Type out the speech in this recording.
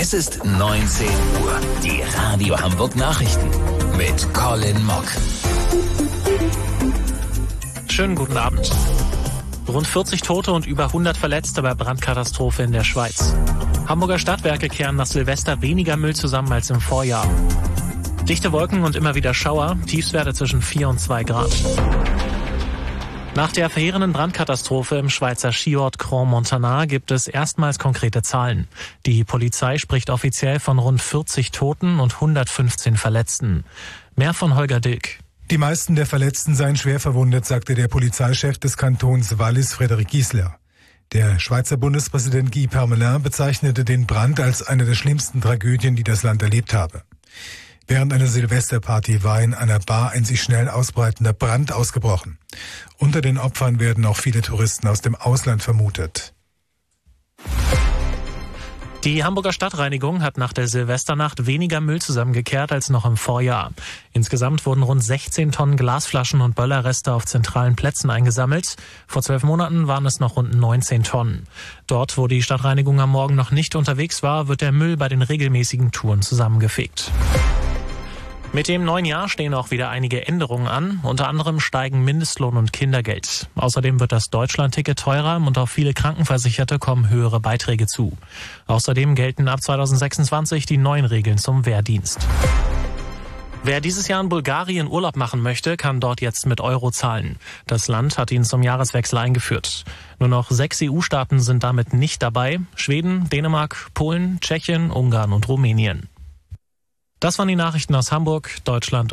Es ist 19 Uhr. Die Radio Hamburg Nachrichten mit Colin Mock. Schönen guten Abend. Rund 40 Tote und über 100 Verletzte bei Brandkatastrophe in der Schweiz. Hamburger Stadtwerke kehren nach Silvester weniger Müll zusammen als im Vorjahr. Dichte Wolken und immer wieder Schauer, Tiefstwerte zwischen 4 und 2 Grad. Nach der verheerenden Brandkatastrophe im Schweizer Skiort Crans-Montana gibt es erstmals konkrete Zahlen. Die Polizei spricht offiziell von rund 40 Toten und 115 Verletzten. Mehr von Holger Dilk. Die meisten der Verletzten seien schwer verwundet, sagte der Polizeichef des Kantons Wallis, Frédéric Giesler. Der Schweizer Bundespräsident Guy Parmelin bezeichnete den Brand als eine der schlimmsten Tragödien, die das Land erlebt habe. Während einer Silvesterparty war in einer Bar ein sich schnell ausbreitender Brand ausgebrochen. Unter den Opfern werden auch viele Touristen aus dem Ausland vermutet. Die Hamburger Stadtreinigung hat nach der Silvesternacht weniger Müll zusammengekehrt als noch im Vorjahr. Insgesamt wurden rund 16 Tonnen Glasflaschen und Böllerreste auf zentralen Plätzen eingesammelt. Vor 12 Monaten waren es noch rund 19 Tonnen. Dort, wo die Stadtreinigung am Morgen noch nicht unterwegs war, wird der Müll bei den regelmäßigen Touren zusammengefegt. Mit dem neuen Jahr stehen auch wieder einige Änderungen an. Unter anderem steigen Mindestlohn und Kindergeld. Außerdem wird das Deutschlandticket teurer und auf viele Krankenversicherte kommen höhere Beiträge zu. Außerdem gelten ab 2026 die neuen Regeln zum Wehrdienst. Wer dieses Jahr in Bulgarien Urlaub machen möchte, kann dort jetzt mit Euro zahlen. Das Land hat ihn zum Jahreswechsel eingeführt. Nur noch 6 EU-Staaten sind damit nicht dabei: Schweden, Dänemark, Polen, Tschechien, Ungarn und Rumänien. Das waren die Nachrichten aus Hamburg, Deutschland